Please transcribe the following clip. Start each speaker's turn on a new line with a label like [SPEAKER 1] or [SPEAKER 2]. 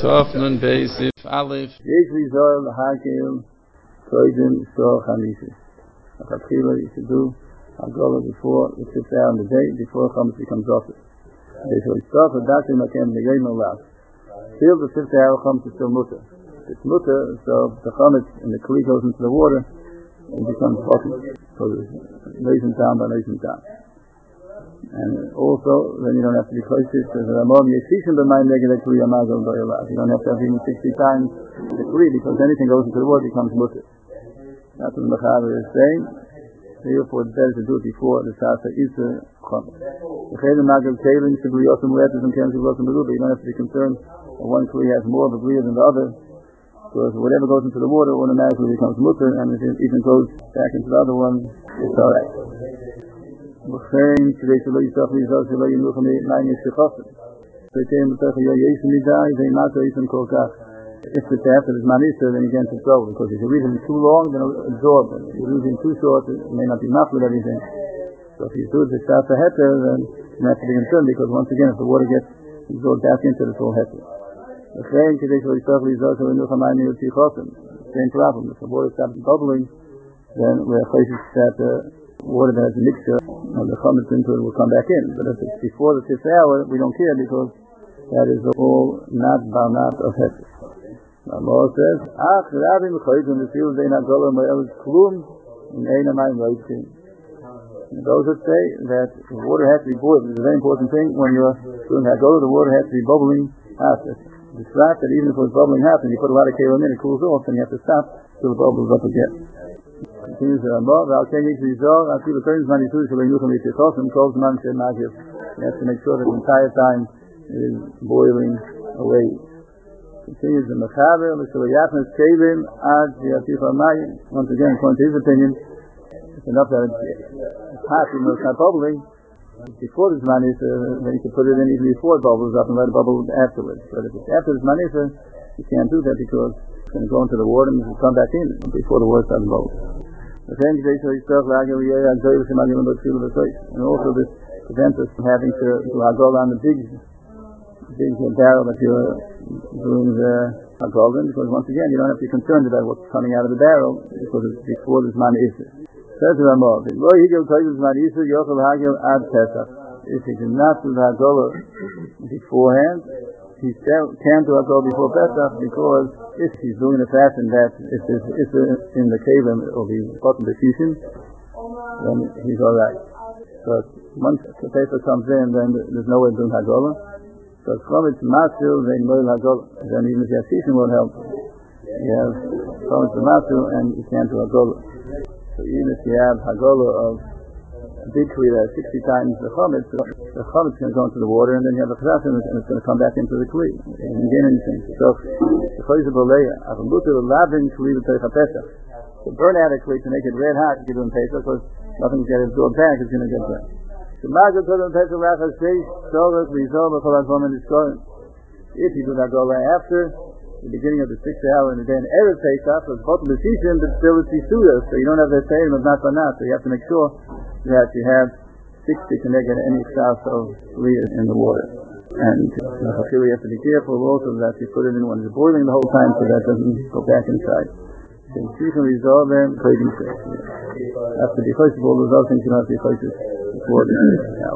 [SPEAKER 1] Chof Nun Beis Sif Aleph.
[SPEAKER 2] Usually Zohar L'Hakel Koidim Shor Chamisis. Achatchila you should do Hagolah before the 5th hour in the day, before Chametz becomes office. They shall start with Dakim Makem Negayim Olav. Still the 5th hour Chametz is still mutter. It's mutter, so the Chametz in the Kli goes into the water and becomes office. So it's nation down by nation down. And also, then you don't have to be close to it. You don't have to have even 60 times the Kli, because anything goes into the water becomes mutter. That's what the Mechaber is saying. Therefore, it's better to do it before the Sasa Isa Chametz. You don't have to be concerned that one Kli has more of a Kli than the other, because whatever goes into the water automatically becomes mutter, and if it even goes back into the other one, it's alright. If the taf is manisha, then you get into trouble, because if you read it too long, then it'll absorb it. If you read it too short, it may not be enough with everything. So if you do the shafa heter, then you have to be concerned, because once again, if the water gets absorbed back into the full heter. Same problem. If the water stops bubbling, then we're places that water that has a mixture of the chametz into it will come back in. But if it's before the 5th hour, we don't care, because that is all not barnat of heter. The law says, those that say that the water has to be boiled, it's a very important thing. When you're doing hagolah, the water has to be bubbling hot. It's right that even if it's bubbling hot and you put a lot of kelim in, it cools off, and you have to stop till the bubbles up again. Continues the Ramah, you have to make sure that the entire time is boiling away. Continues the Mechaber, once again, according to his opinion, it's enough that it's hot, even though it's not bubbling. Before this manisha, then you can put it in even before it bubbles up and let it bubble afterwards. But if it's after this manisha, you can't do that, because it's going to go into the water and it will come back in before the water starts bubbling. And also this prevents us from having to do hagolah on the big barrel that you're doing the hagolah in, because once again you don't have to be concerned about what's coming out of the barrel, because it's before this manisha. Says the Ramah, if he did not do the hagolah beforehand, he can't do hagolah before Pesach, because if he's doing the fashion that if it's in the kelim or the bottom decision, then he's alright. But once the Pesach comes in, then there's no way of doing hagolah. So Chametz Masul, then hagolah. Then even if you have season, won't help. You have Chametz Masul and you can't do hagolah. So even if you have hagolah of a big Kli that has 60 times the chametz is going to go into the water, and then you have a chazan and it's going to come back into the Kli. You didn't gain anything. So the chayz of Oleya, to burn out a Kli, to make it red hot, you give them Pesach, because nothing's going to absorb back, it's going to get burned. If you do hagolah after the beginning of the 6th hour and then Erev Pesach, so it's bottom of the season, but still it's Yisuda, so you don't have that saying of not banat, so you have to make sure that you have 60 to make any sauce of Leah in the water. And you have to be careful also that you put it in when it's boiling the whole time, so that doesn't go back inside. So you can resolve them, after the first of all those other things, you don't have to be before the 6th hour.